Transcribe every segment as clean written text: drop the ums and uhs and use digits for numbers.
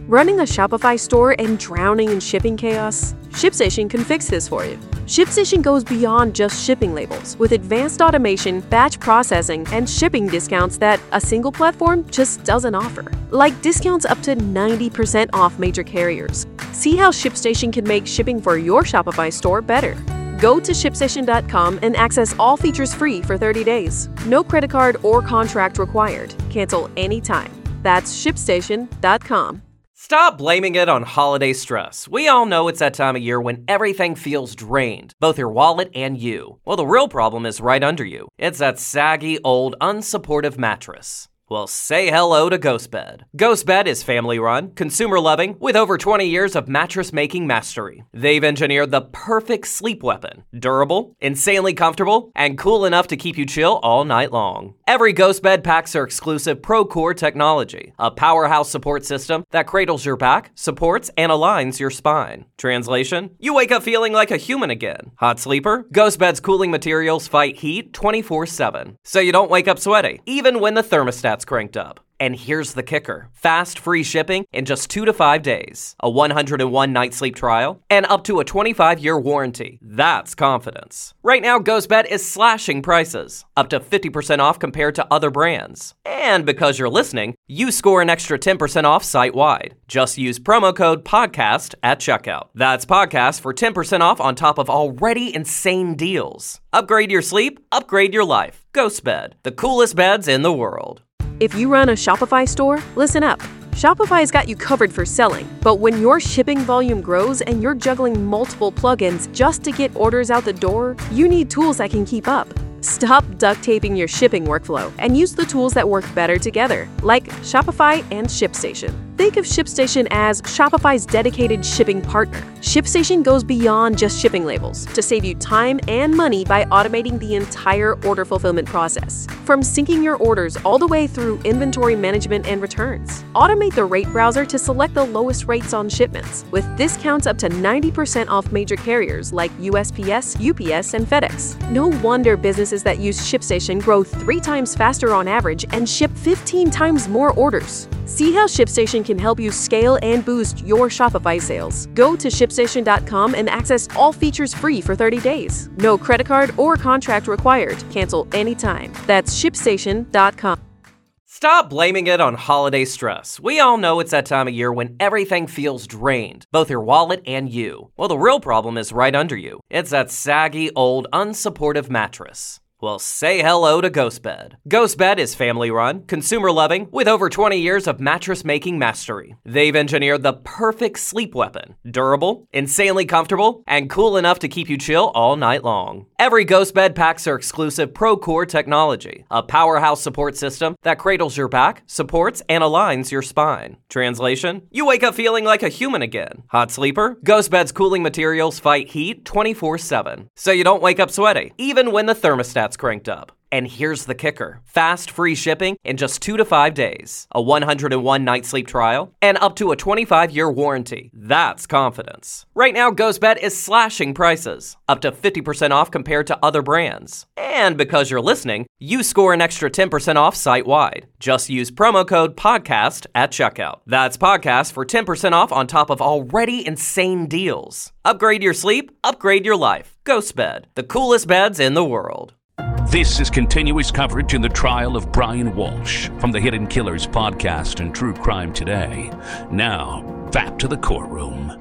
Running a Shopify store and drowning in shipping chaos? ShipStation can fix this for you. ShipStation goes beyond just shipping labels with advanced automation, batch processing, and shipping discounts that a single platform just doesn't offer. Like discounts up to 90% off major carriers. See how ShipStation can make shipping for your Shopify store better. Go to ShipStation.com and access all features free for 30 days. No credit card or contract required. Cancel anytime. That's ShipStation.com. Stop blaming it on holiday stress. We all know it's that time of year when everything feels drained, both your wallet and you. Well, the real problem is right under you. It's that saggy, old, unsupportive mattress. Well, say hello to GhostBed. GhostBed is family-run, consumer-loving, with over 20 years of mattress-making mastery. They've engineered the perfect sleep weapon. Durable, insanely comfortable, and cool enough to keep you chill all night long. Every GhostBed packs their exclusive ProCore technology, a powerhouse support system that cradles your back, supports, and aligns your spine. Translation? You wake up feeling like a human again. Hot sleeper? GhostBed's cooling materials fight heat 24/7, so you don't wake up sweaty, even when the thermostat's cranked up. And here's the kicker. Fast, free shipping in just 2 to 5 days, a 101-night sleep trial, and up to a 25-year warranty. That's confidence. Right now, GhostBed is slashing prices, up to 50% off compared to other brands. And because you're listening, you score an extra 10% off site-wide. Just use promo code PODCAST at checkout. That's PODCAST for 10% off on top of already insane deals. Upgrade your sleep, upgrade your life. GhostBed, the coolest beds in the world. If you run a Shopify store, listen up. Shopify's got you covered for selling, but when your shipping volume grows and you're juggling multiple plugins just to get orders out the door, you need tools that can keep up. Stop duct taping your shipping workflow and use the tools that work better together, like Shopify and ShipStation. Think of ShipStation as Shopify's dedicated shipping partner. ShipStation goes beyond just shipping labels to save you time and money by automating the entire order fulfillment process. From syncing your orders all the way through inventory management and returns. Automate the rate browser to select the lowest rates on shipments, with discounts up to 90% off major carriers like USPS, UPS, and FedEx. No wonder businesses that use ShipStation grow 3 times faster on average and ship 15 times more orders. See how ShipStation can help you scale and boost your Shopify sales. Go to ShipStation.com and access all features free for 30 days. No credit card or contract required. Cancel anytime. That's ShipStation.com. Stop blaming it on holiday stress. We all know it's that time of year when everything feels drained, both your wallet and you. Well, the real problem is right under you. It's that saggy, old, unsupportive mattress. Well, say hello to GhostBed. GhostBed is family-run, consumer-loving, with over 20 years of mattress-making mastery. They've engineered the perfect sleep weapon. Durable, insanely comfortable, and cool enough to keep you chill all night long. Every GhostBed packs their exclusive ProCore technology, a powerhouse support system that cradles your back, supports, and aligns your spine. Translation? You wake up feeling like a human again. Hot sleeper? GhostBed's cooling materials fight heat 24/7, so you don't wake up sweaty, even when the thermostat's cranked up. And here's the kicker. Fast, free shipping in just 2 to 5 days, a 101-night sleep trial, and up to a 25-year warranty. That's confidence. Right now, GhostBed is slashing prices, up to 50% off compared to other brands. And because you're listening, you score an extra 10% off site-wide. Just use promo code PODCAST at checkout. That's PODCAST for 10% off on top of already insane deals. Upgrade your sleep, upgrade your life. GhostBed, the coolest beds in the world. This is continuous coverage in the trial of Brian Walsh from the Hidden Killers podcast and True Crime Today. Now, back to the courtroom.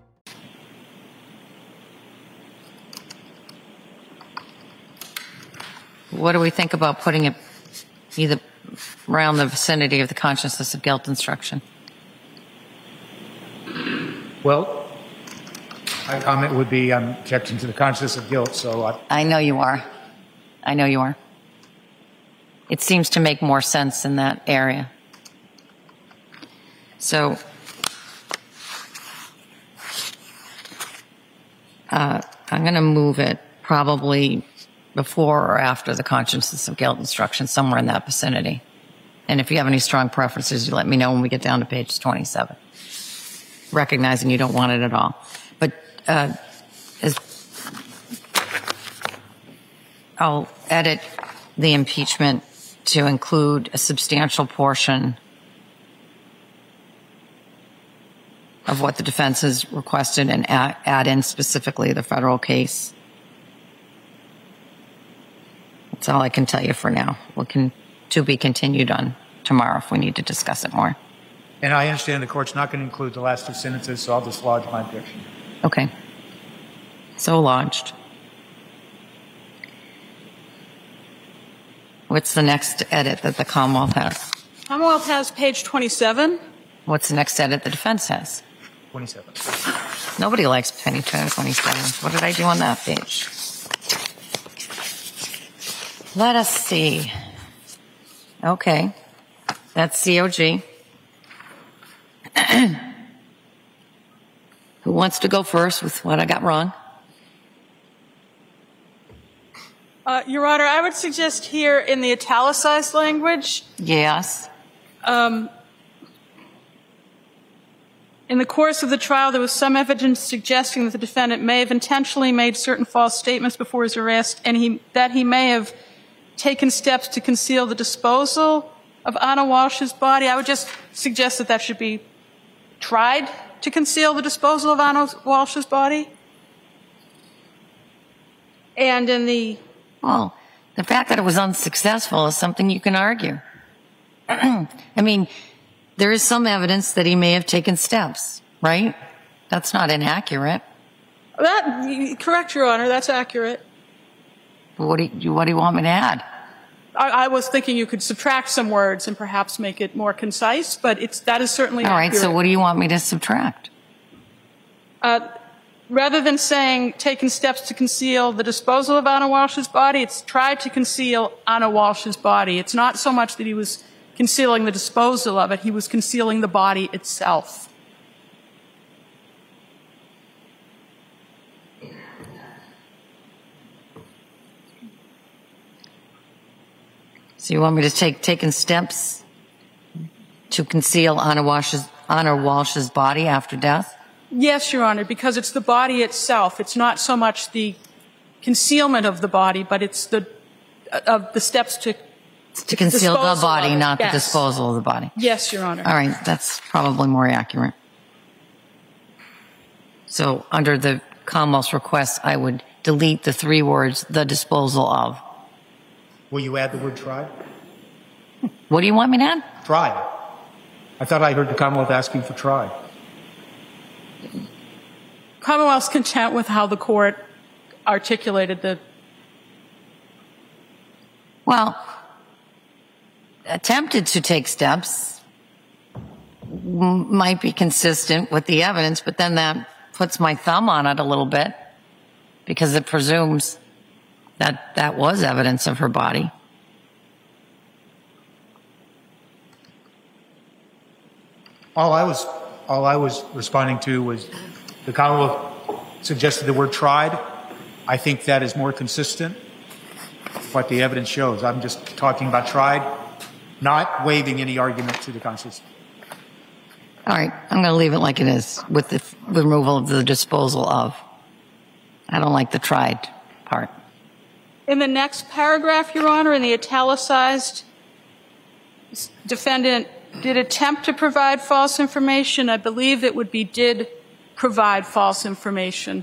What do we think about putting it either around the vicinity of the consciousness of guilt instruction? Well, my comment would be I'm objecting to the consciousness of guilt, so I know you are. I know you are. It seems to make more sense in that area. So, I'm going to move it probably before or after the consciousness of guilt instruction, somewhere in that vicinity. And if you have any strong preferences, you let me know when we get down to page 27. Recognizing you don't want it at all. But I'll edit the impeachment to include a substantial portion of what the defense has requested and add in specifically the federal case. That's all I can tell you for now. To be continued on tomorrow if we need to discuss it more. And I understand the court's not going to include the last two sentences, so I'll just lodge my objection. Okay. So lodged. What's the next edit that the Commonwealth has? Commonwealth has page 27. What's the next edit the defense has? 27. Nobody likes penny 27. What did I do on that page? Let us see. Okay. That's COG. Who wants to go first with what I got wrong? Your Honor, I would suggest here in the italicized language, Yes. in the course of the trial, there was some evidence suggesting that the defendant may have intentionally made certain false statements before his arrest, and that he may have taken steps to conceal the disposal of Anna Walsh's body. I would just suggest that that should be tried to conceal the disposal of Anna Walsh's body. And in the... Well, the fact that it was unsuccessful is something you can argue. I mean, there is some evidence that he may have taken steps, right? That's not inaccurate. Correct, Your Honor, that's accurate. But what do you want me to add? I was thinking you could subtract some words and perhaps make it more concise, but that is certainly All right, accurate. so what do you want me to subtract? Rather than saying taken steps to conceal the disposal of Anna Walsh's body, it's tried to conceal Anna Walsh's body. It's not so much that he was concealing the disposal of it, he was concealing the body itself. So you want me to taken steps to conceal Anna Walsh's body after death? Yes, Your Honor, because it's the body itself. It's not so much the concealment of the body, but it's the steps to conceal the disposal body, of it. not Yes. the disposal of the body. Yes, Your Honor. All right, that's probably more accurate. So under the Commonwealth's request, I would delete the 3 words, the disposal of. Will you add the word tried? What do you want me to add? Tried. I thought I heard the Commonwealth asking for tried. Commonwealth's content with how the court articulated the... Well, attempted to take steps might be consistent with the evidence, but then that puts my thumb on it a little bit because it presumes that that was evidence of her body. All I was responding to was the Commonwealth suggested the word tried. I think that is more consistent with what the evidence shows. I'm just talking about tried, not waiving any argument to the Constitution. All right, I'm going to leave it like it is with the removal of the disposal of. I don't like the tried part. In the next paragraph, Your Honor, in the italicized, defendant did attempt to provide false information. I believe it would be did provide false information.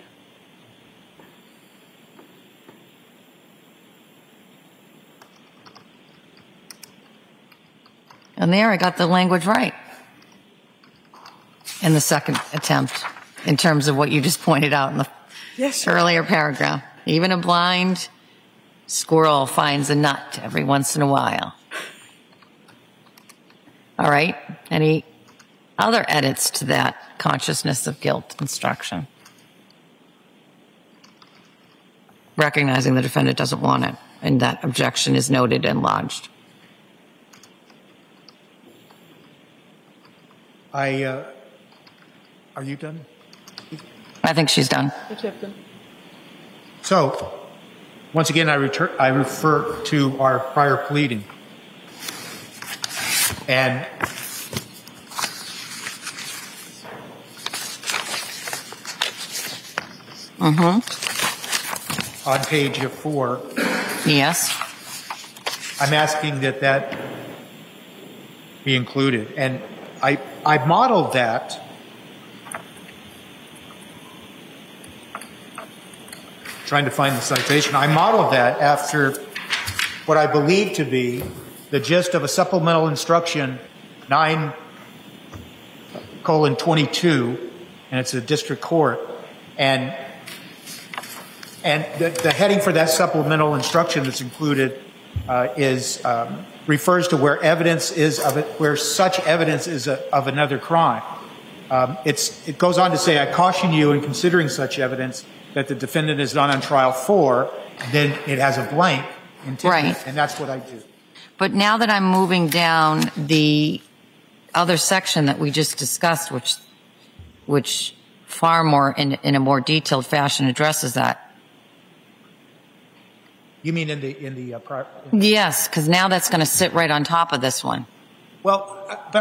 And there I got the language right in the second attempt in terms of what you just pointed out in the earlier paragraph. Even a blind squirrel finds a nut every once in a while. All right. Any other edits to that consciousness of guilt instruction? Recognizing the defendant doesn't want it, and that objection is noted and lodged. Are you done? I think she's done. So, once again, I refer to our prior pleading. And on page 4, Yes. I'm asking that be included. And I modeled that trying to find the citation. I modeled that after what I believe to be the gist of a supplemental instruction 9:22, and it's a district court. And the heading for that supplemental instruction that's included refers to where evidence is of it, where such evidence is of another crime. It goes on to say, I caution you in considering such evidence that the defendant is not on trial for, then it has a blank intent, Right. and that's what I do. But now that I'm moving down the other section that we just discussed, which far more in a more detailed fashion addresses that. You mean in the prior? Yes, because now that's going to sit right on top of this one. Well, but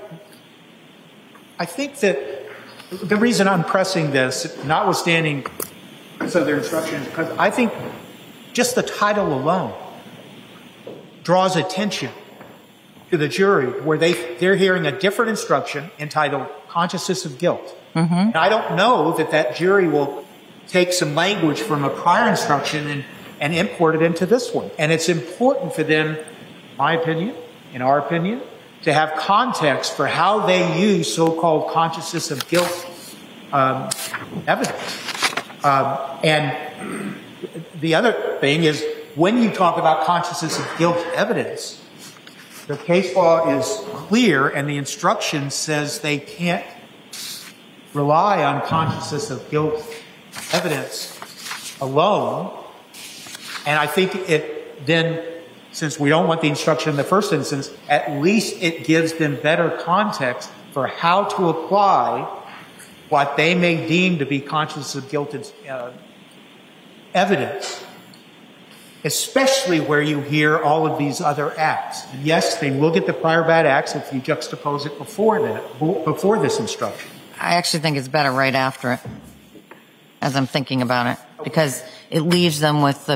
I think that the reason I'm pressing this, notwithstanding some of their instructions, because I think just the title alone draws attention to the jury, where they're hearing a different instruction entitled consciousness of guilt. Mm-hmm. And I don't know that jury will take some language from a prior instruction and import it into this one. And it's important for them, in our opinion, to have context for how they use so-called consciousness of guilt evidence. And the other thing is, when you talk about consciousness of guilt evidence, the case law is clear, and the instruction says they can't rely on consciousness of guilt evidence alone. And I think it then, since we don't want the instruction in the first instance, at least it gives them better context for how to apply what they may deem to be consciousness of guilt evidence, especially where you hear all of these other acts. And yes, they will get the prior bad acts if you juxtapose it before this instruction. I actually think it's better right after it, as I'm thinking about it, because it leaves them with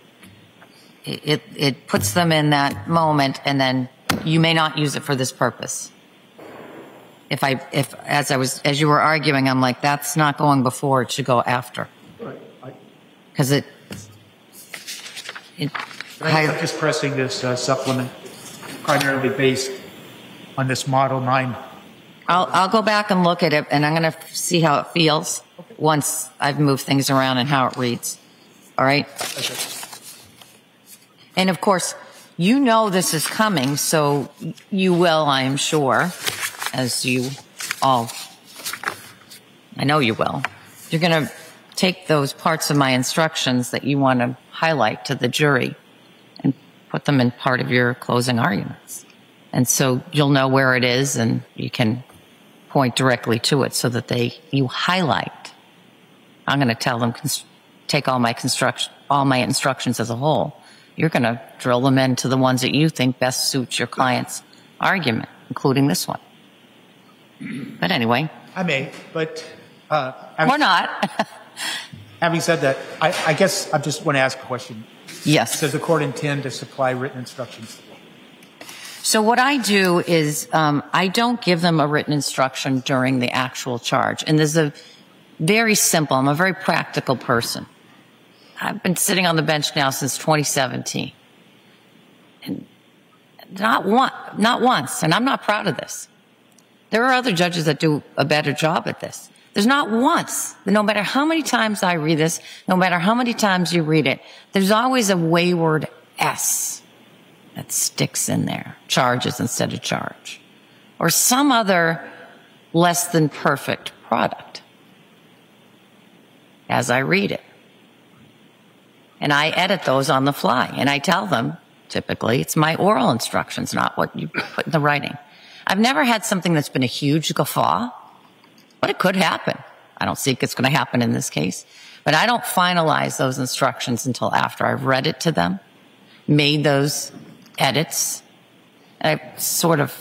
it puts them in that moment, and then you may not use it for this purpose. As you were arguing, I'm like, that's not going before, it should go after. Because I'm just pressing this supplement primarily based on this Model 9. I'll go back and look at it, and I'm going to see how it feels once I've moved things around and how it reads. All right? Okay. And, of course, you know this is coming, so you will, I am sure, as you all, I know you will. You're going to take those parts of my instructions that you want to highlight to the jury and put them in part of your closing arguments. And so you'll know where it is, and you can point directly to it so that you highlight. I'm going to tell them, take all my instructions as a whole. You're going to drill them into the ones that you think best suits your client's argument, including this one. But anyway. I may, but... or not. Having said that, I guess I just want to ask a question. Yes. Does the court intend to supply written instructions? So what I do is I don't give them a written instruction during the actual charge. And there's a very simple, I'm a very practical person. I've been sitting on the bench now since 2017. And not once, and I'm not proud of this. There are other judges that do a better job at this. There's not once, no matter how many times I read this, no matter how many times you read it, there's always a wayward S that sticks in there, charges instead of charge, or some other less than perfect product as I read it. And I edit those on the fly, and I tell them, typically, it's my oral instructions, not what you put in the writing. I've never had something that's been a huge guffaw, but it could happen. I don't think it's going to happen in this case. But I don't finalize those instructions until after I've read it to them, made those edits. I sort of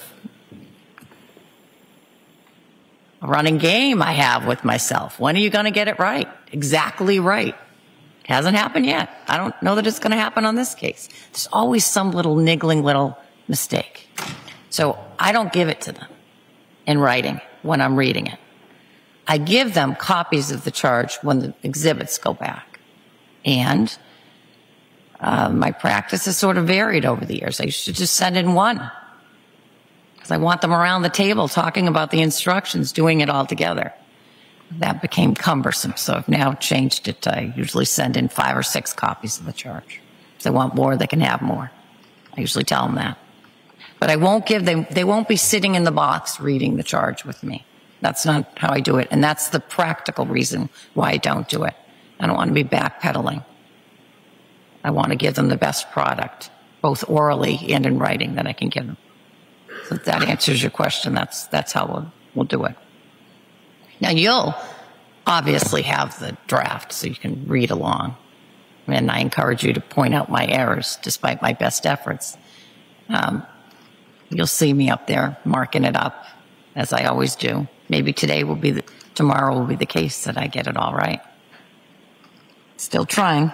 a running game I have with myself. When are you going to get it right? Exactly right. It hasn't happened yet. I don't know that it's going to happen on this case. There's always some little niggling little mistake. So I don't give it to them in writing when I'm reading it. I give them copies of the charge when the exhibits go back. And my practice has sort of varied over the years. I used to just send in one because I want them around the table talking about the instructions, doing it all together. That became cumbersome, so I've now changed it. I usually send in 5 or 6 copies of the charge. If they want more, they can have more. I usually tell them that. But I won't give them, they won't be sitting in the box reading the charge with me. That's not how I do it, and that's the practical reason why I don't do it. I don't want to be backpedaling. I want to give them the best product, both orally and in writing, that I can give them. So if that answers your question, that's how we'll do it. Now, you'll obviously have the draft so you can read along. And I encourage you to point out my errors despite my best efforts. You'll see me up there marking it up, as I always do. Maybe tomorrow will be the case that I get it all right. Still trying.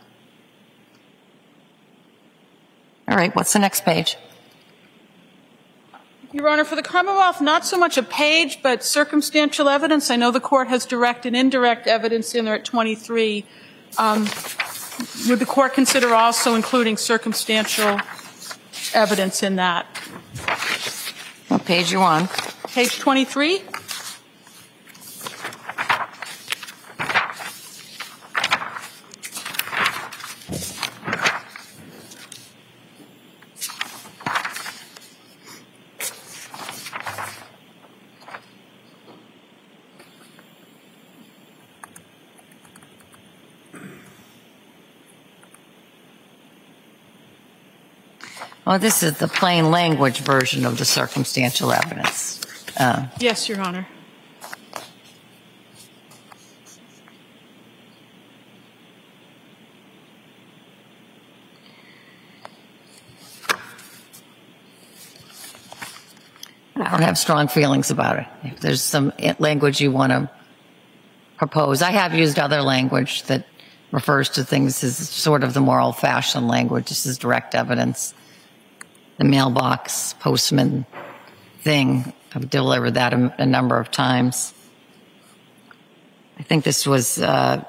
All right, what's the next page? Your Honor, for the Commonwealth, not so much a page, but circumstantial evidence. I know the court has direct and indirect evidence in there at 23. Would the court consider also including circumstantial evidence in that? What page you on? Page 23. Well, this is the plain language version of the circumstantial evidence. Yes, Your Honor. I don't have strong feelings about it. If there's some language you want to propose, I have used other language that refers to things as sort of the more old-fashioned language. This is direct evidence. The mailbox postman thing, I've delivered that a number of times. I think this is the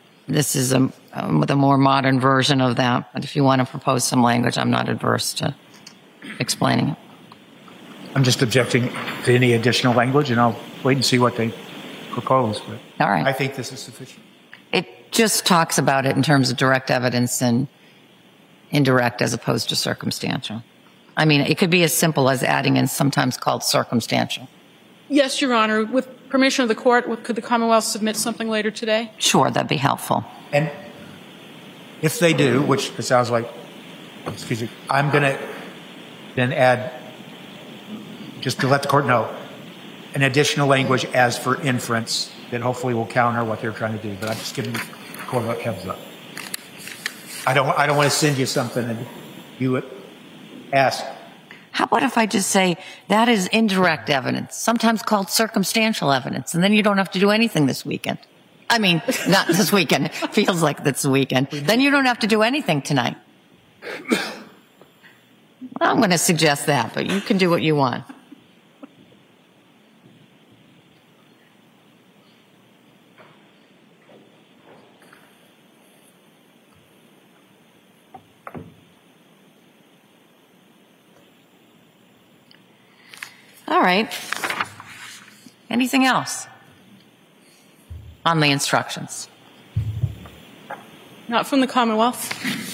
more modern version of that. But if you want to propose some language, I'm not adverse to explaining it. I'm just objecting to any additional language, and I'll wait and see what they propose. But all right. I think this is sufficient. It just talks about it in terms of direct evidence and indirect as opposed to circumstantial. I mean, it could be as simple as adding in sometimes called circumstantial. Yes, Your Honor. With permission of the court, could the Commonwealth submit something later today? Sure, that'd be helpful. And if they do, which it sounds like, excuse me, I'm going to then add, just to let the court know, an additional language as for inference that hopefully will counter what they're trying to do. But I'm just giving the court a heads up. I don't want to send you something and you would ask. How about if I just say that is indirect evidence, sometimes called circumstantial evidence, and then you don't have to do anything this weekend. I mean, not this weekend. Feels like this weekend. Then you don't have to do anything tonight. I'm going to suggest that, but you can do what you want. All right. Anything else on the instructions? Not from the Commonwealth.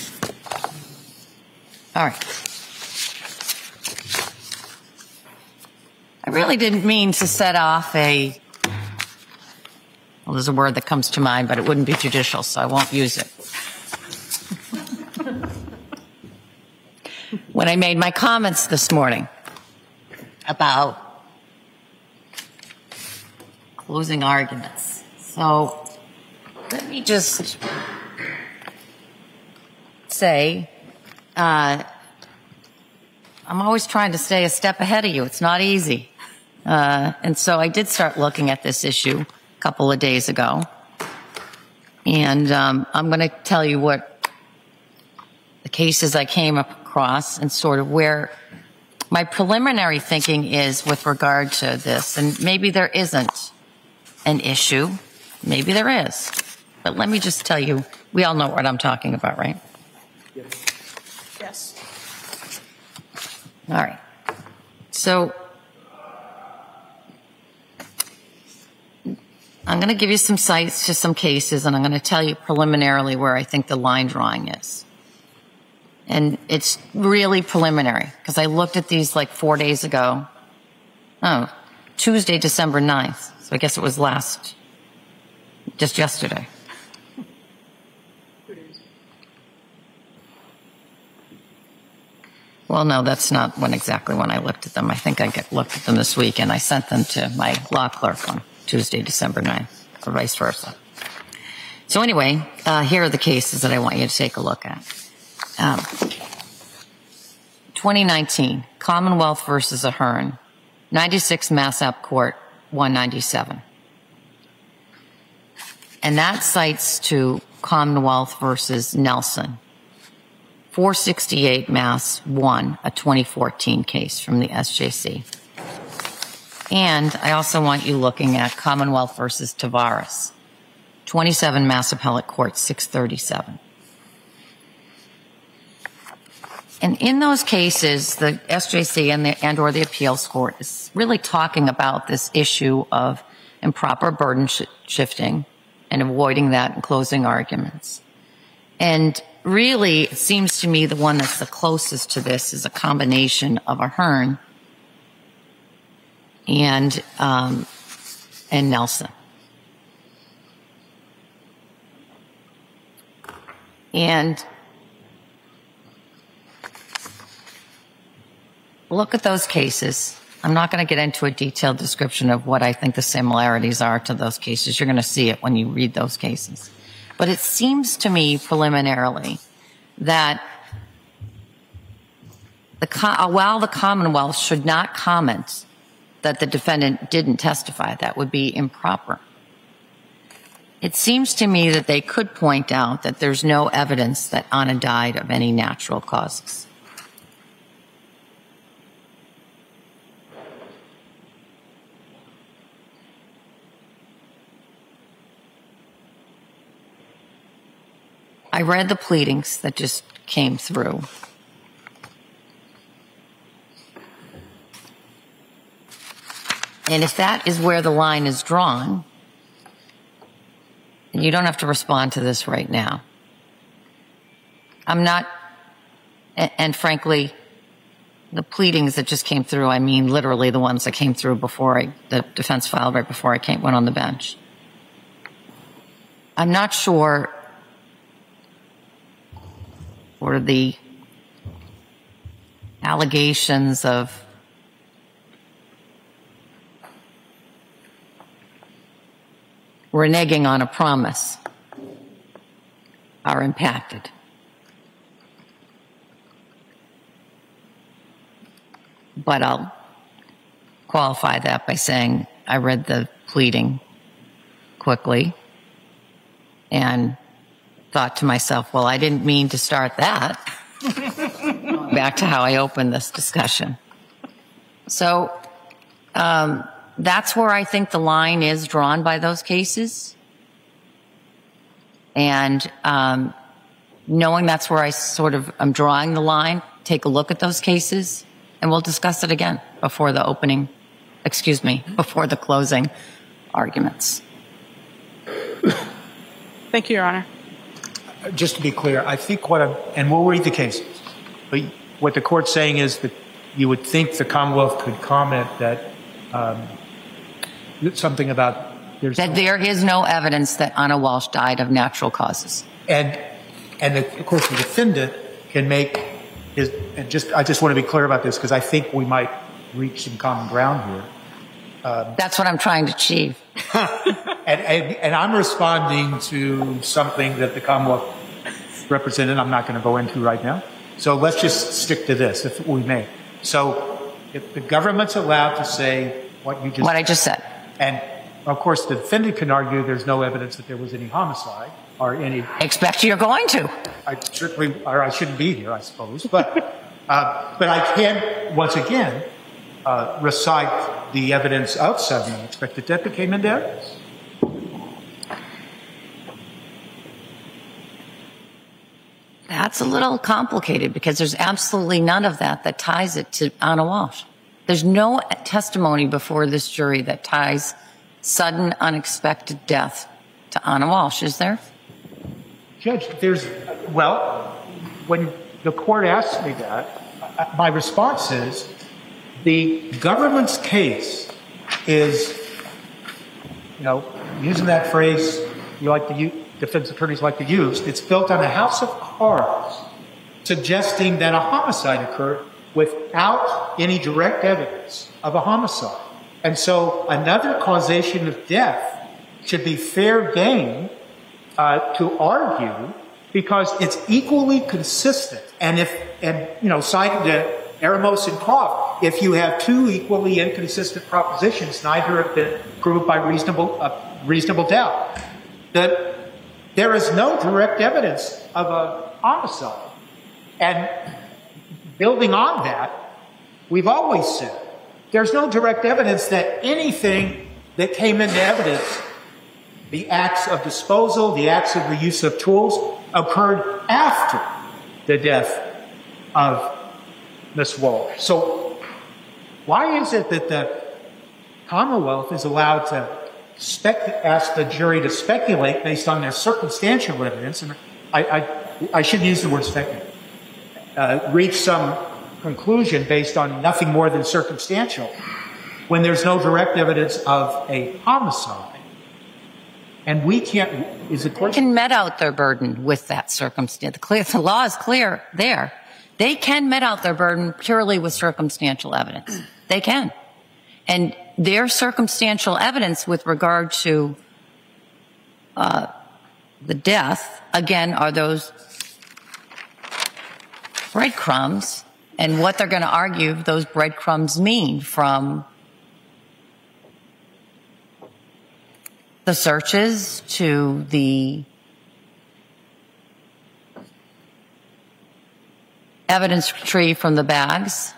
All right. I really didn't mean to set off well, there's a word that comes to mind, but it wouldn't be judicial, so I won't use it. When I made my comments this morning about closing arguments. So let me just say, I'm always trying to stay a step ahead of you. It's not easy. And so I did start looking at this issue a couple of days ago. And I'm going to tell you what the cases I came across and sort of where my preliminary thinking is with regard to this. And maybe there isn't an issue. Maybe there is. But let me just tell you, we all know what I'm talking about, right? Yes. All right. So I'm going to give you some cites to some cases, and I'm going to tell you preliminarily where I think the line drawing is. And it's really preliminary because I looked at these like 4 days ago. Oh, Tuesday, December 9th. So I guess it was just yesterday. Well, no, that's not exactly when I looked at them. I think I looked at them this week, and I sent them to my law clerk on Tuesday, December 9th, or vice versa. So anyway, here are the cases that I want you to take a look at. 2019, Commonwealth versus Ahern, 96 Mass App Court, 197. And that cites to Commonwealth versus Nelson, 468 Mass 1, a 2014 case from the SJC. And I also want you looking at Commonwealth versus Tavares, 27 Mass Appellate Court, 637. And in those cases, the SJC and or the appeals court is really talking about this issue of improper burden shifting and avoiding that in closing arguments. And really, it seems to me the one that's the closest to this is a combination of Ahern and Nelson. And look at those cases. I'm not going to get into a detailed description of what I think the similarities are to those cases. You're going to see it when you read those cases. But it seems to me preliminarily that while the Commonwealth should not comment that the defendant didn't testify, that would be improper. It seems to me that they could point out that there's no evidence that Anna died of any natural causes. I read the pleadings that just came through. And if that is where the line is drawn, and you don't have to respond to this right now. I'm not, and frankly, the pleadings that just came through, I mean literally the ones that came through before the defense filed right before I went on the bench. I'm not sure or the allegations of reneging on a promise are impacted. But I'll qualify that by saying I read the pleading quickly and thought to myself, well, I didn't mean to start that. Back to how I opened this discussion. So that's where I think the line is drawn by those cases. And knowing that's where I sort of am drawing the line, take a look at those cases, and we'll discuss it again before the before the closing arguments. Thank you, Your Honor. Just to be clear, I think and we'll read the cases, but what the court's saying is that you would think the Commonwealth could comment that something about that there is no evidence that Anna Walsh died of natural causes. And of course the defendant can make his, I just want to be clear about this because I think we might reach some common ground here. That's what I'm trying to achieve. And I'm responding to something that the Commonwealth represented I'm not going to go into right now. So let's just stick to this, if we may. So if the government's allowed to say what I just said. And, of course, the defendant can argue there's no evidence that there was any homicide or any... Expect you're going to. I shouldn't be here, I suppose. But I can, once again, recite the evidence of sudden unexpected death that came into evidence. That's a little complicated because there's absolutely none of that ties it to Anna Walsh. There's no testimony before this jury that ties sudden, unexpected death to Anna Walsh, is there? Judge, when the court asked me that, my response is the government's case is, using that phrase defense attorneys like to use, it's built on a house of cards, suggesting that a homicide occurred without any direct evidence of a homicide. And so another causation of death should be fair game to argue because it's equally consistent. And citing the Eremos and Croft, if you have two equally inconsistent propositions, neither have been proved by reasonable doubt, that there is no direct evidence of a homicide. And building on that, we've always said there's no direct evidence that anything that came into evidence, the acts of disposal, the acts of the use of tools, occurred after the death of Ms. Walsh. So why is it that the Commonwealth is allowed to ask the jury to speculate based on their circumstantial evidence, and I shouldn't use the word speculate, reach some conclusion based on nothing more than circumstantial, when there's no direct evidence of a homicide? And we can't, They can met out their burden with that circumstance. The law is clear there. They can met out their burden purely with circumstantial evidence. They can. And their circumstantial evidence with regard to the death, again, are those breadcrumbs and what they're going to argue those breadcrumbs mean, from the searches to the evidence retrieved from the bags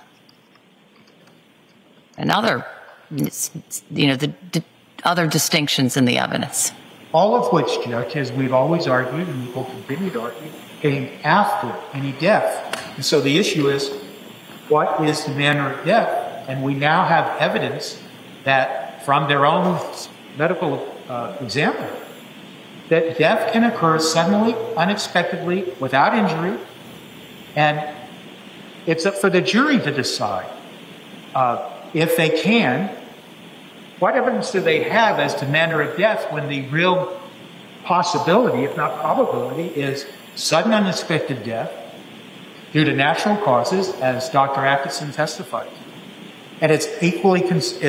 and other, the other distinctions in the evidence. All of which, Judge, as we've always argued and we will continue to argue, came after any death. And so the issue is, what is the manner of death? And we now have evidence that from their own medical examiner, that death can occur suddenly, unexpectedly, without injury, and it's up for the jury to decide if they can. What evidence do they have as to manner of death when the real possibility, if not probability, is sudden unexpected death due to natural causes, as Dr. Atkinson testified to? And it's equally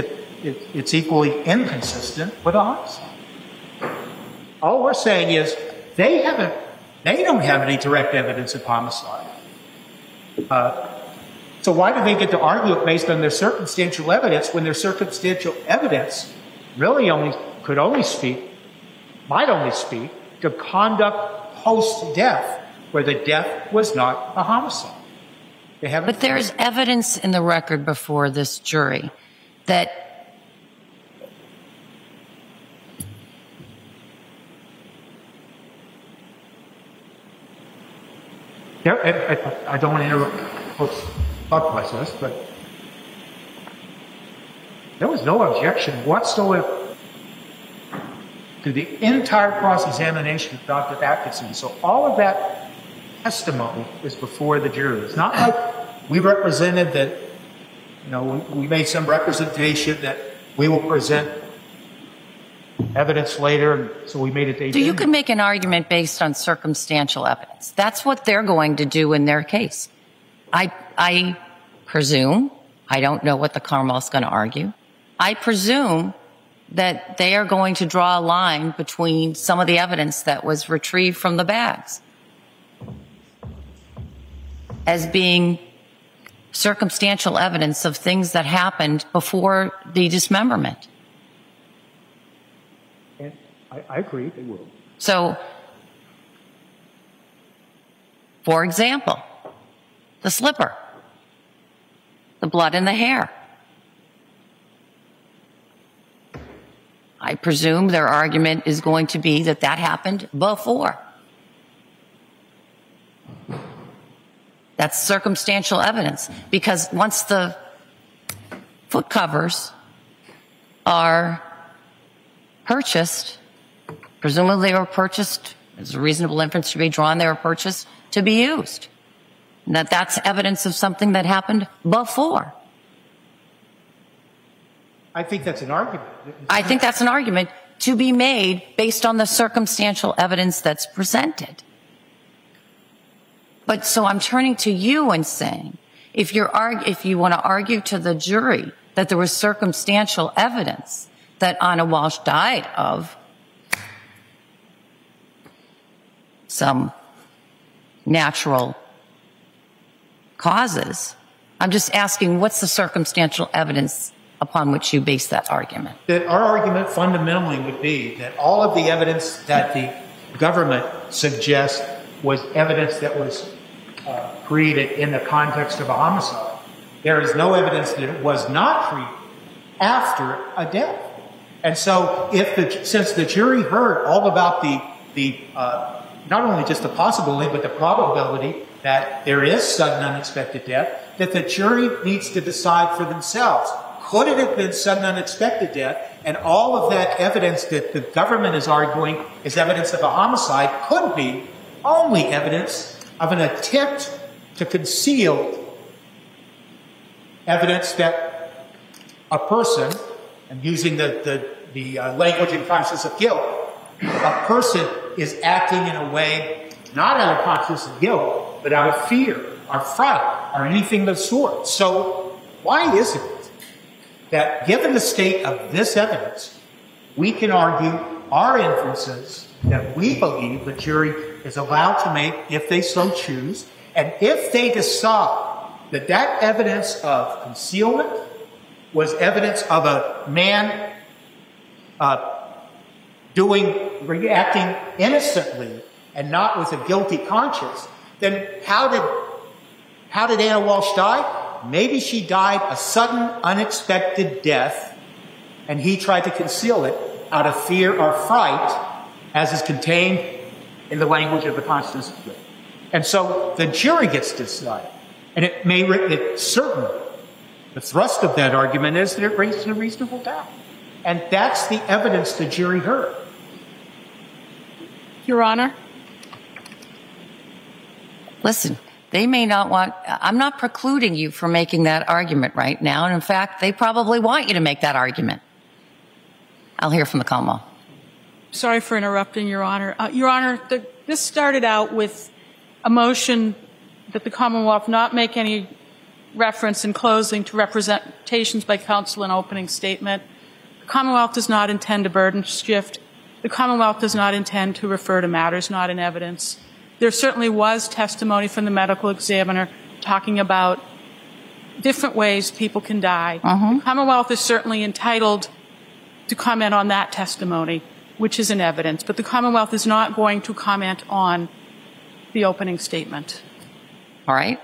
inconsistent with a homicide. All we're saying is they don't have any direct evidence of homicide. So why do they get to argue it based on their circumstantial evidence when their circumstantial evidence really might only speak to conduct post-death, where the death was not a homicide? But there's evidence in the record before this jury that I don't want to interrupt folks' thought process, but there was no objection whatsoever to the entire cross-examination of Dr. Atkinson. So all of that testimony is before the jury. It's not like we represented that, we made some representation that we will present evidence later, so we made it. So you can make an argument based on circumstantial evidence. That's what they're going to do in their case. I presume, I don't know what the Commonwealth's going to argue, I presume that they are going to draw a line between some of the evidence that was retrieved from the bags as being circumstantial evidence of things that happened before the dismemberment. And I agree, they will. So, for example, the slipper, the blood in the hair. I presume their argument is going to be that that happened before. That's circumstantial evidence, because once the foot covers are purchased, presumably they were purchased, there's a reasonable inference to be drawn, they were purchased to be used. And that's evidence of something that happened before. I think that's an argument. I think that's an argument to be made based on the circumstantial evidence that's presented. But so I'm turning to you and saying, if you want to argue to the jury that there was circumstantial evidence that Anna Walsh died of some natural causes, I'm just asking, what's the circumstantial evidence upon which you base that argument? That our argument fundamentally would be that all of the evidence that the government suggests was evidence that was created in the context of a homicide. There is no evidence that it was not created after a death. And so since the jury heard all about the not only just the possibility, but the probability that there is sudden unexpected death, that the jury needs to decide for themselves. Could it have been sudden unexpected death? And all of that evidence that the government is arguing is evidence of a homicide could be only evidence of an attempt to conceal evidence that a person, and using the language and consciousness of guilt, a person is acting in a way not out of consciousness of guilt, but out of fear or fright or anything of the sort. So why is it that, given the state of this evidence, we can argue our inferences that we believe the jury is allowed to make if they so choose, and if they decide that that evidence of concealment was evidence of a man reacting innocently and not with a guilty conscience, then how did Anna Walsh die? Maybe she died a sudden, unexpected death, and he tried to conceal it out of fear or fright, as is contained in the language of the consciousness of guilt. And so the jury gets to decide. And it certainly, the thrust of that argument is that it raises a reasonable doubt. And that's the evidence the jury heard. Your Honor? Listen, they may not want, I'm not precluding you from making that argument right now. And in fact, they probably want you to make that argument. I'll hear from the Commonwealth. Sorry for interrupting, Your Honor. Your Honor, this started out with a motion that the Commonwealth not make any reference in closing to representations by counsel in opening statement. The Commonwealth does not intend to burden shift. The Commonwealth does not intend to refer to matters not in evidence. There certainly was testimony from the medical examiner talking about different ways people can die. The Commonwealth is certainly entitled to comment on that testimony, which is in evidence, but the Commonwealth is not going to comment on the opening statement. All right.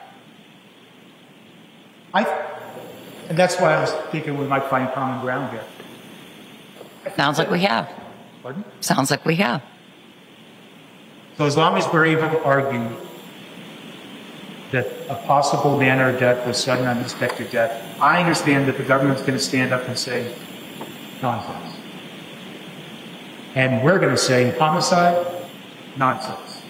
And that's why I was thinking we might find common ground here. Sounds like we have. Pardon? Sounds like we have. So as long as we're able to argue that a possible manner of death was sudden unexpected death, I understand that the government's going to stand up and say, nonsense. And we're going to say, homicide, nonsense.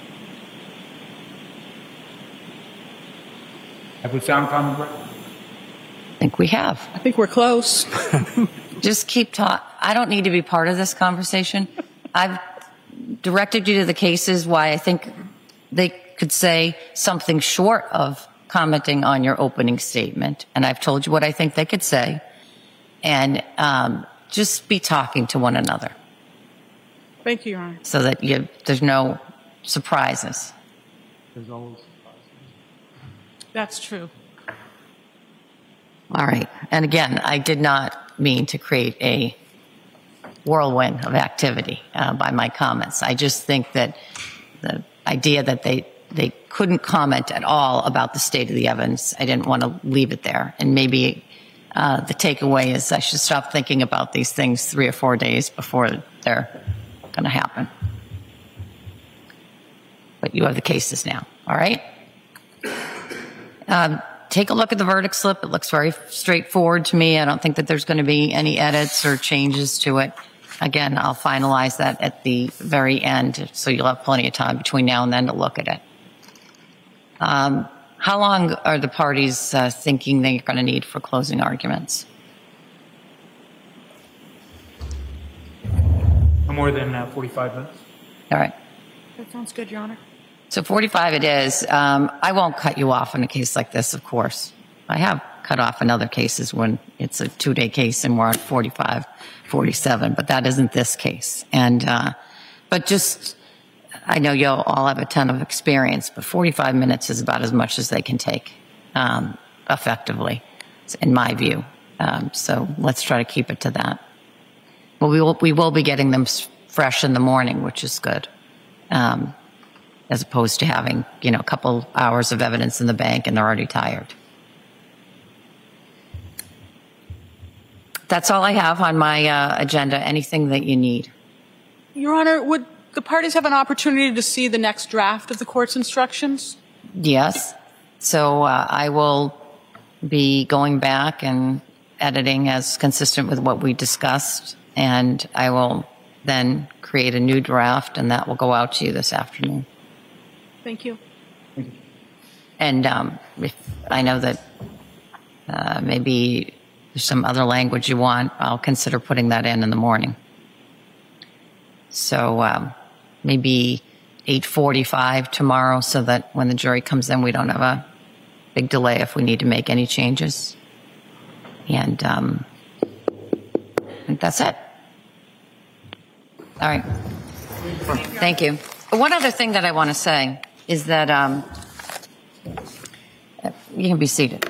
Have we found common ground? I think we have. I think we're close. Just keep talking. I don't need to be part of this conversation. I've directed you to the cases why I think they could say something short of commenting on your opening statement. And I've told you what I think they could say. And just be talking to one another. Thank you, Your Honor. So that there's no surprises. There's always surprises. That's true. All right. And again, I did not mean to create a whirlwind of activity by my comments. I just think that the idea that they couldn't comment at all about the state of the evidence, I didn't want to leave it there. And maybe the takeaway is I should stop thinking about these things 3 or 4 days before they're going to happen. But you have the cases now. All right? Take a look at the verdict slip. It looks very straightforward to me. I don't think that there's going to be any edits or changes to it. Again, I'll finalize that at the very end, so you'll have plenty of time between now and then to look at it. How long are the parties thinking they're going to need for closing arguments? No more than 45 minutes. All right. That sounds good, Your Honor. So 45 it is. I won't cut you off in a case like this, of course. I have cut off in other cases when it's a 2-day case and we're at 45, 47, but that isn't this case. And, but just, I know you'll all have a ton of experience, but 45 minutes is about as much as they can take, effectively, in my view. So let's try to keep it to that. Well, we will be getting them fresh in the morning, which is good. As opposed to having, a couple hours of evidence in the bank and they're already tired. That's all I have on my agenda. Anything that you need? Your Honor, would the parties have an opportunity to see the next draft of the court's instructions? Yes. So I will be going back and editing as consistent with what we discussed, and I will then create a new draft, and that will go out to you this afternoon. Thank you. And if I know that maybe there's some other language you want, I'll consider putting that in the morning. So maybe 8:45 tomorrow, so that when the jury comes in, we don't have a big delay if we need to make any changes. And I think that's it. All right. Thank you. One other thing that I want to say is that you can be seated.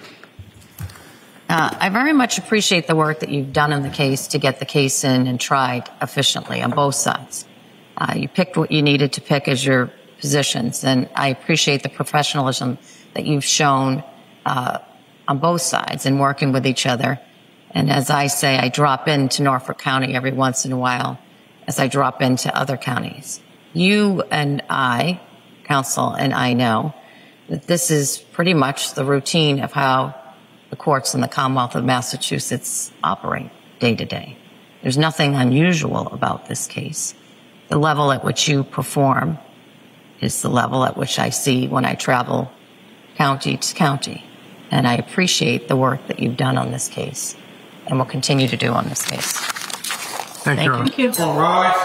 I very much appreciate the work that you've done in the case to get the case in and tried efficiently on both sides. You picked what you needed to pick as your positions, and I appreciate the professionalism that you've shown on both sides in working with each other. And as I say, I drop into Norfolk County every once in a while as I drop into other counties. You and I, counsel, and I know that this is pretty much the routine of how the courts in the Commonwealth of Massachusetts operate day to day. There's nothing unusual about this case. The level at which you perform is the level at which I see when I travel county to county. And I appreciate the work that you've done on this case and will continue to do on this case. Thank you. Thank you. All right.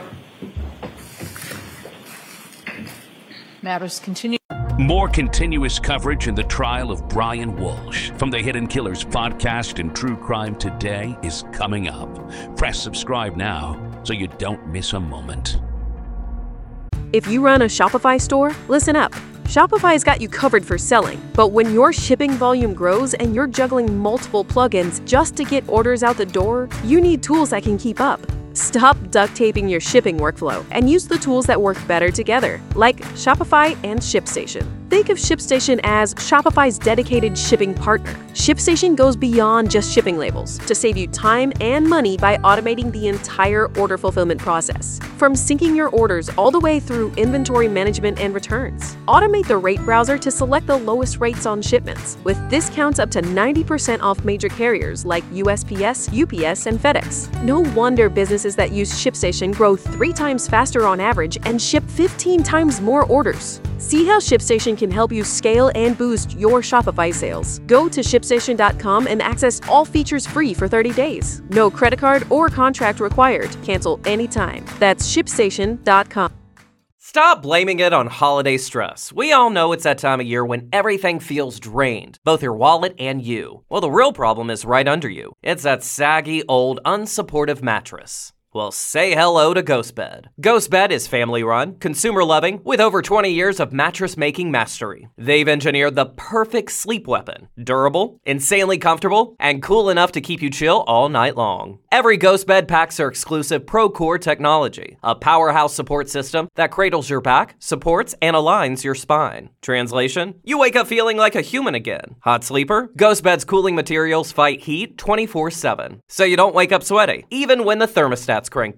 Matters continue. More continuous coverage in the trial of Brian Walsh from the Hidden Killers podcast and True Crime Today is coming up. Press subscribe now so you don't miss a moment. If you run a Shopify store, listen up. Shopify's got you covered for selling, but when your shipping volume grows and you're juggling multiple plugins just to get orders out the door, you need tools that can keep up. Stop duct taping your shipping workflow and use the tools that work better together, like Shopify and ShipStation. Think of ShipStation as Shopify's dedicated shipping partner. ShipStation goes beyond just shipping labels to save you time and money by automating the entire order fulfillment process. From syncing your orders all the way through inventory management and returns. Automate the rate browser to select the lowest rates on shipments, with discounts up to 90% off major carriers like USPS, UPS, and FedEx. No wonder businesses that use ShipStation grow 3 times faster on average and ship 15 times more orders. See how ShipStation can help you scale and boost your Shopify sales. Go to ShipStation.com and access all features free for 30 days. No credit card or contract required. Cancel anytime. That's ShipStation.com. Stop blaming it on holiday stress. We all know it's that time of year when everything feels drained, both your wallet and you. Well, the real problem is right under you. It's that saggy, old, unsupportive mattress. Well, say hello to GhostBed. GhostBed is family-run, consumer-loving, with over 20 years of mattress-making mastery. They've engineered the perfect sleep weapon. Durable, insanely comfortable, and cool enough to keep you chill all night long. Every GhostBed packs their exclusive ProCore technology, a powerhouse support system that cradles your back, supports, and aligns your spine. Translation? You wake up feeling like a human again. Hot sleeper? GhostBed's cooling materials fight heat 24/7, so you don't wake up sweaty, even when the thermostat's cranked up.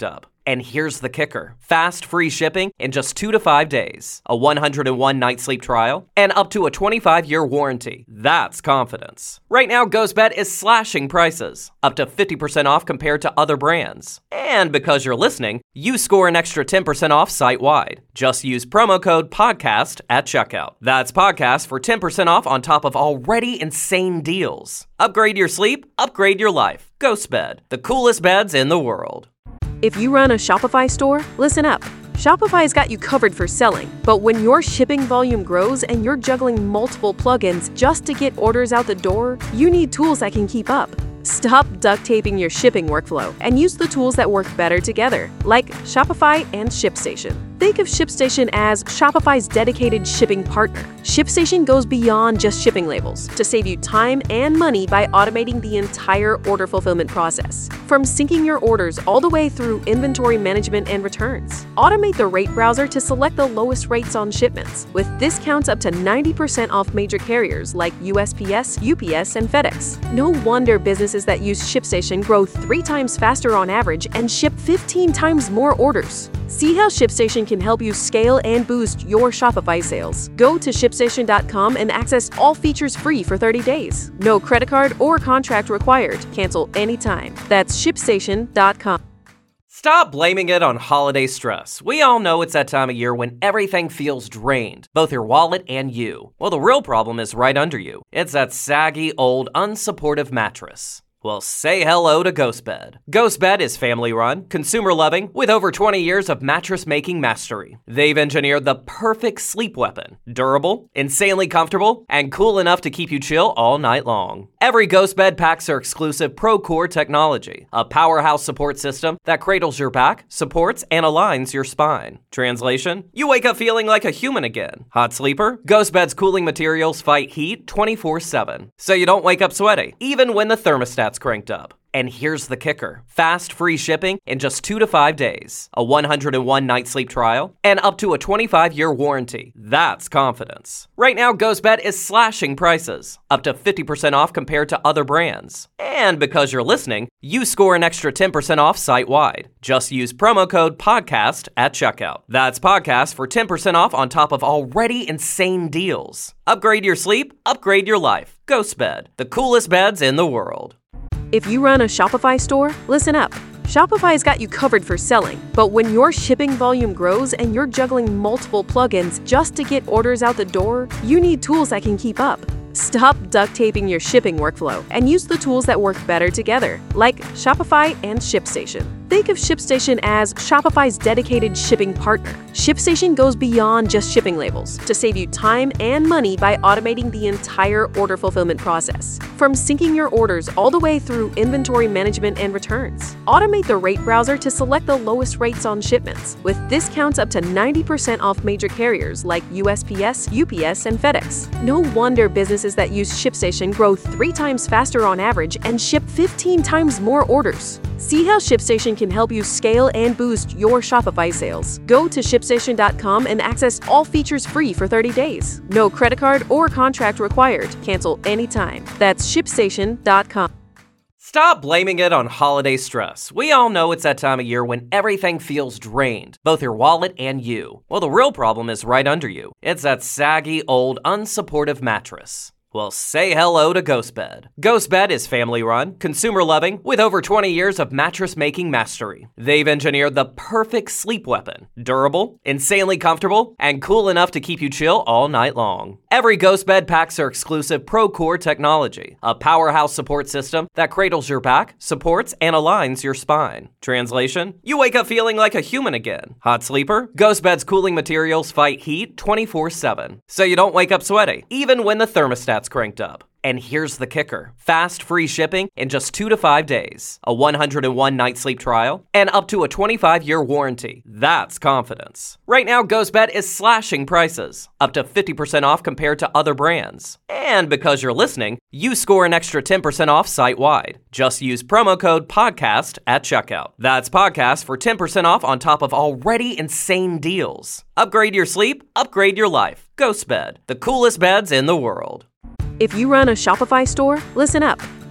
And here's the kicker. Fast, free shipping in just 2 to 5 days, a 101-night sleep trial, and up to a 25-year warranty. That's confidence. Right now, GhostBed is slashing prices, up to 50% off compared to other brands. And because you're listening, you score an extra 10% off site-wide. Just use promo code PODCAST at checkout. That's podcast for 10% off on top of already insane deals. Upgrade your sleep, upgrade your life. GhostBed, the coolest beds in the world. If you run a Shopify store, listen up. Shopify's got you covered for selling, but when your shipping volume grows and you're juggling multiple plugins just to get orders out the door, you need tools that can keep up. Stop duct taping your shipping workflow and use the tools that work better together, like Shopify and ShipStation. Think of ShipStation as Shopify's dedicated shipping partner. ShipStation goes beyond just shipping labels to save you time and money by automating the entire order fulfillment process. From syncing your orders all the way through inventory management and returns. Automate the rate browser to select the lowest rates on shipments, with discounts up to 90% off major carriers like USPS, UPS, and FedEx. No wonder businesses that use ShipStation grow 3 times faster on average and ship 15 times more orders. See how ShipStation can help you scale and boost your Shopify sales. Go to ShipStation.com and access all features free for 30 days. No credit card or contract required. Cancel anytime. That's ShipStation.com. Stop blaming it on holiday stress. We all know it's that time of year when everything feels drained, both your wallet and you. Well, the real problem is right under you. It's that saggy, old, unsupportive mattress. Well, say hello to GhostBed. GhostBed is family-run, consumer-loving, with over 20 years of mattress-making mastery. They've engineered the perfect sleep weapon. Durable, insanely comfortable, and cool enough to keep you chill all night long. Every GhostBed packs their exclusive ProCore technology, a powerhouse support system that cradles your back, supports, and aligns your spine. Translation? You wake up feeling like a human again. Hot sleeper? GhostBed's cooling materials fight heat 24/7, so you don't wake up sweaty, even when the thermostat's cranked up. And here's the kicker. Fast, free shipping in just 2 to 5 days, a 101-night sleep trial, and up to a 25-year warranty. That's confidence. Right now, GhostBed is slashing prices, up to 50% off compared to other brands. And because you're listening, you score an extra 10% off site-wide. Just use promo code PODCAST at checkout. That's podcast for 10% off on top of already insane deals. Upgrade your sleep, upgrade your life. GhostBed, the coolest beds in the world. If you run a Shopify store, listen up. Shopify's got you covered for selling, but when your shipping volume grows and you're juggling multiple plugins just to get orders out the door, you need tools that can keep up. Stop duct taping your shipping workflow and use the tools that work better together, like Shopify and ShipStation. Think of ShipStation as Shopify's dedicated shipping partner. ShipStation goes beyond just shipping labels to save you time and money by automating the entire order fulfillment process. From syncing your orders all the way through inventory management and returns. Automate the rate browser to select the lowest rates on shipments, with discounts up to 90% off major carriers like USPS, UPS, and FedEx. No wonder businesses that use ShipStation grow 3 times faster on average and ship 15 times more orders. See how ShipStation can help you scale and boost your Shopify sales. Go to ShipStation.com and access all features free for 30 days. No credit card or contract required. Cancel anytime. That's ShipStation.com. Stop blaming it on holiday stress. We all know it's that time of year when everything feels drained, both your wallet and you. Well, the real problem is right under you. It's that saggy, old, unsupportive mattress. Well, say hello to GhostBed. GhostBed is family-run, consumer-loving, with over 20 years of mattress-making mastery. They've engineered the perfect sleep weapon. Durable, insanely comfortable, and cool enough to keep you chill all night long. Every GhostBed packs their exclusive ProCore technology, a powerhouse support system that cradles your back, supports, and aligns your spine. Translation? You wake up feeling like a human again. Hot sleeper? GhostBed's cooling materials fight heat 24/7, so you don't wake up sweaty, even when the thermostat's cranked up. And here's the kicker. Fast, free shipping in just 2 to 5 days, a 101-night sleep trial, and up to a 25-year warranty. That's confidence. Right now, GhostBed is slashing prices, up to 50% off compared to other brands. And because you're listening, you score an extra 10% off site-wide. Just use promo code PODCAST at checkout. That's podcast for 10% off on top of already insane deals. Upgrade your sleep, upgrade your life. GhostBed, the coolest beds in the world. If you run a Shopify store, listen up.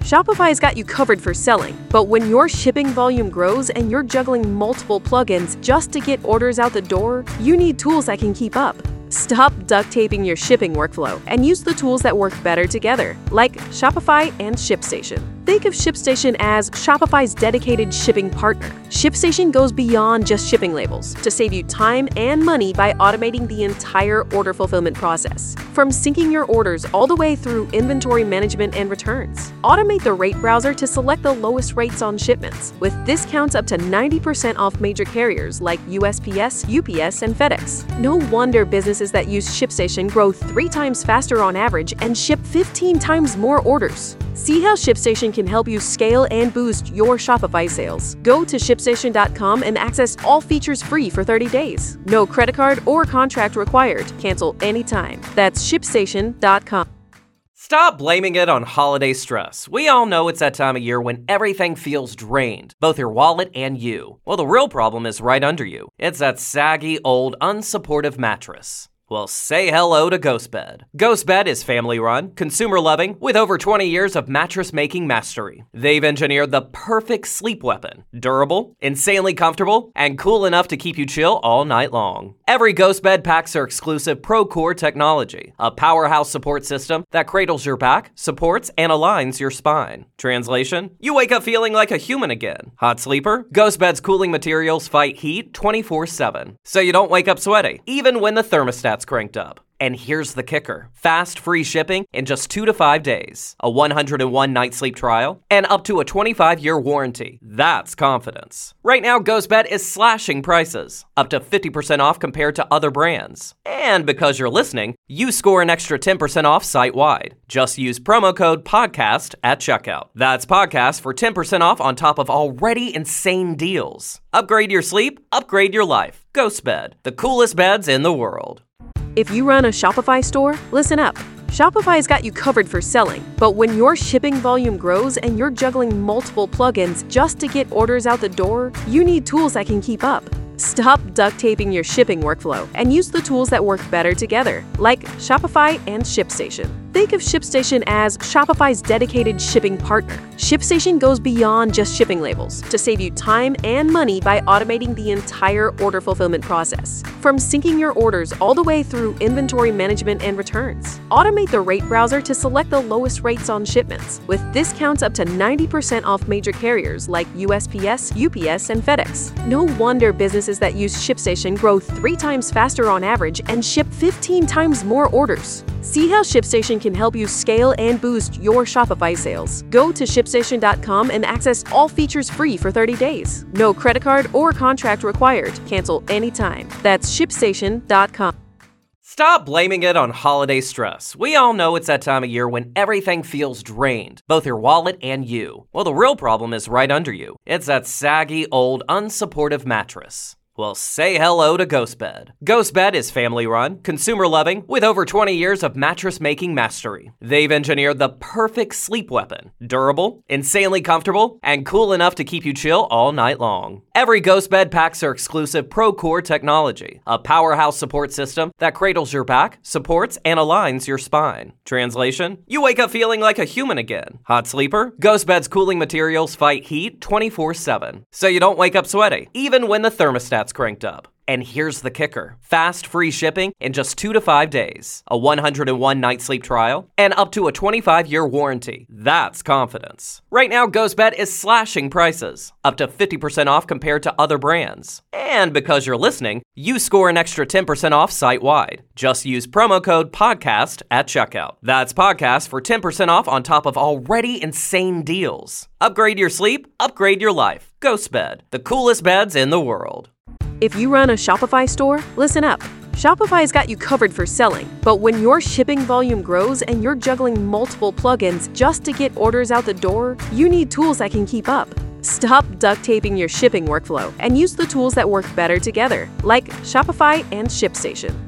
Shopify's got you covered for selling, but when your shipping volume grows and you're juggling multiple plugins just to get orders out the door, you need tools that can keep up. Stop duct taping your shipping workflow and use the tools that work better together, like Shopify and ShipStation. Think of ShipStation as Shopify's dedicated shipping partner. ShipStation goes beyond just shipping labels to save you time and money by automating the entire order fulfillment process, from syncing your orders all the way through inventory management and returns. Automate the rate browser to select the lowest rates on shipments, with discounts up to 90% off major carriers like USPS, UPS, and FedEx. No wonder businesses that use ShipStation grow 3 times faster on average and ship 15 times more orders. See how ShipStation can help you scale and boost your Shopify sales. Go to ShipStation.com and access all features free for 30 days. No credit card or contract required. Cancel anytime. That's ShipStation.com. Stop blaming it on holiday stress. We all know it's that time of year when everything feels drained, both your wallet and you. Well, the real problem is right under you. It's that saggy, old, unsupportive mattress. Well, say hello to GhostBed. GhostBed is family-run, consumer-loving, with over 20 years of mattress-making mastery. They've engineered the perfect sleep weapon. Durable, insanely comfortable, and cool enough to keep you chill all night long. Every GhostBed packs their exclusive ProCore technology, a powerhouse support system that cradles your back, supports, and aligns your spine. Translation? You wake up feeling like a human again. Hot sleeper? GhostBed's cooling materials fight heat 24/7, so you don't wake up sweaty, even when the thermostat's cranked up. And here's the kicker. Fast, free shipping in just 2 to 5 days, a 101-night sleep trial, and up to a 25-year warranty. That's confidence. Right now, GhostBed is slashing prices, up to 50% off compared to other brands. And because you're listening, you score an extra 10% off site-wide. Just use promo code PODCAST at checkout. That's PODCAST for 10% off on top of already insane deals. Upgrade your sleep, upgrade your life. GhostBed, the coolest beds in the world. If you run a Shopify store, listen up. Shopify's got you covered for selling, but when your shipping volume grows and you're juggling multiple plugins just to get orders out the door, you need tools that can keep up. Stop duct taping your shipping workflow and use the tools that work better together, like Shopify and ShipStation. Think of ShipStation as Shopify's dedicated shipping partner. ShipStation goes beyond just shipping labels to save you time and money by automating the entire order fulfillment process, from syncing your orders all the way through inventory management and returns. Automate the rate browser to select the lowest rates on shipments, with discounts up to 90% off major carriers like USPS, UPS, and FedEx. No wonder businesses that use ShipStation grow 3 times faster on average and ship 15 times more orders. See how ShipStation can help you scale and boost your Shopify sales. Go to ShipStation.com and access all features free for 30 days. No credit card or contract required. Cancel anytime. That's ShipStation.com. Stop blaming it on holiday stress. We all know it's that time of year when everything feels drained, both your wallet and you. Well, the real problem is right under you. It's that saggy, old, unsupportive mattress. Well, say hello to GhostBed. GhostBed is family-run, consumer-loving, with over 20 years of mattress-making mastery. They've engineered the perfect sleep weapon. Durable, insanely comfortable, and cool enough to keep you chill all night long. Every GhostBed packs their exclusive ProCore technology, a powerhouse support system that cradles your back, supports, and aligns your spine. Translation? You wake up feeling like a human again. Hot sleeper? GhostBed's cooling materials fight heat 24/7, so you don't wake up sweaty, even when the thermostat's cranked up. And here's the kicker. Fast, free shipping in just 2 to 5 days, a 101-night sleep trial, and up to a 25-year warranty. That's confidence. Right now, GhostBed is slashing prices, up to 50% off compared to other brands. And because you're listening, you score an extra 10% off site-wide. Just use promo code PODCAST at checkout. That's PODCAST for 10% off on top of already insane deals. Upgrade your sleep, upgrade your life. GhostBed, the coolest beds in the world. If you run a Shopify store, listen up. Shopify's got you covered for selling, but when your shipping volume grows and you're juggling multiple plugins just to get orders out the door, you need tools that can keep up. Stop duct taping your shipping workflow and use the tools that work better together, like Shopify and ShipStation.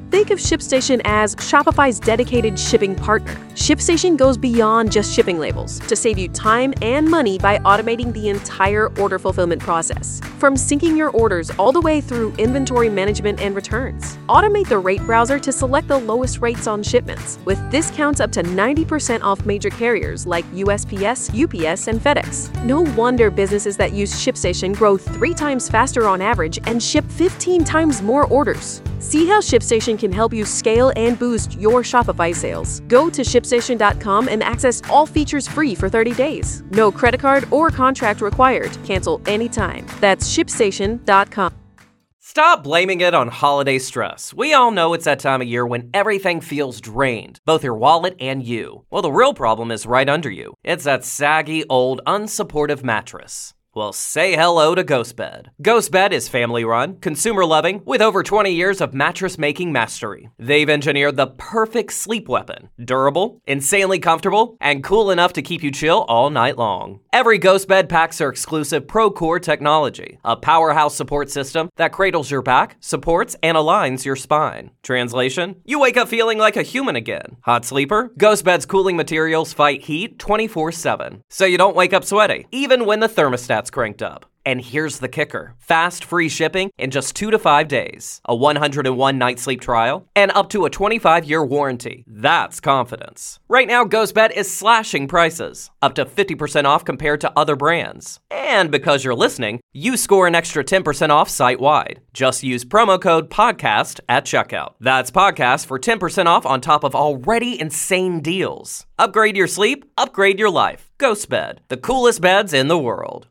Think of ShipStation as Shopify's dedicated shipping partner. ShipStation goes beyond just shipping labels to save you time and money by automating the entire order fulfillment process. From syncing your orders all the way through inventory management and returns. Automate the rate browser to select the lowest rates on shipments, with discounts up to 90% off major carriers like USPS, UPS, and FedEx. No wonder businesses that use ShipStation grow 3 times faster on average and ship 15 times more orders. See how ShipStation can help you scale and boost your Shopify sales. Go to ShipStation.com and access all features free for 30 days. No credit card or contract required. Cancel anytime. That's ShipStation.com. Stop blaming it on holiday stress. We all know it's that time of year when everything feels drained, both your wallet and you. Well, the real problem is right under you. It's that saggy, old, unsupportive mattress. Well, say hello to GhostBed. GhostBed is family-run, consumer-loving, with over 20 years of mattress-making mastery. They've engineered the perfect sleep weapon. Durable, insanely comfortable, and cool enough to keep you chill all night long. Every GhostBed packs their exclusive ProCore technology, a powerhouse support system that cradles your back, supports, and aligns your spine. Translation? You wake up feeling like a human again. Hot sleeper? GhostBed's cooling materials fight heat 24/7, so you don't wake up sweaty, even when the thermostat's cranked up. And here's the kicker. Fast, free shipping in just 2 to 5 days, a 101-night sleep trial, and up to a 25-year warranty. That's confidence. Right now, GhostBed is slashing prices, up to 50% off compared to other brands. And because you're listening, you score an extra 10% off site-wide. Just use promo code PODCAST at checkout. That's PODCAST for 10% off on top of already insane deals. Upgrade your sleep, upgrade your life. GhostBed, the coolest beds in the world.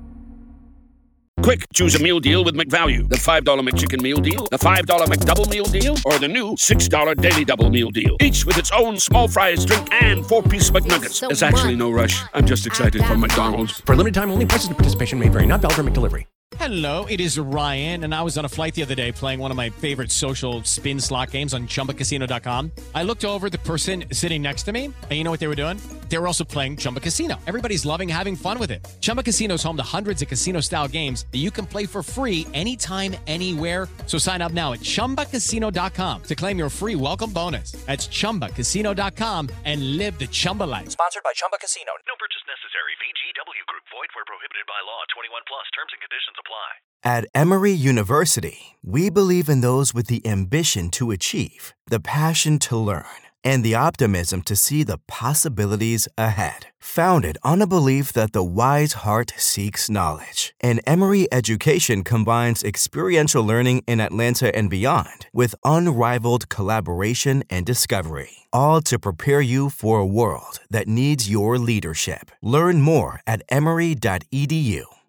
Quick, choose a meal deal with McValue. The $5 McChicken meal deal, the $5 McDouble meal deal, or the new $6 Daily Double meal deal. Each with its own small fries, drink, and 4-piece McNuggets. There's actually no rush. I'm just excited for McDonald's. For a limited time only, prices and participation may vary. Not valid for McDelivery. Hello, it is Ryan, and I was on a flight the other day playing one of my favorite social spin slot games on ChumbaCasino.com. I looked over at the person sitting next to me, and you know what they were doing? They were also playing Chumba Casino. Everybody's loving having fun with it. Chumba Casino is home to hundreds of casino-style games that you can play for free anytime, anywhere. So sign up now at ChumbaCasino.com to claim your free welcome bonus. That's ChumbaCasino.com and live the Chumba life. Sponsored by Chumba Casino. No purchase necessary. VGW Group. Void where prohibited by law. 21 plus. Terms and conditions apply. At Emory University, we believe in those with the ambition to achieve, the passion to learn, and the optimism to see the possibilities ahead. Founded on a belief that the wise heart seeks knowledge, and Emory education combines experiential learning in Atlanta and beyond with unrivaled collaboration and discovery, all to prepare you for a world that needs your leadership. Learn more at emory.edu.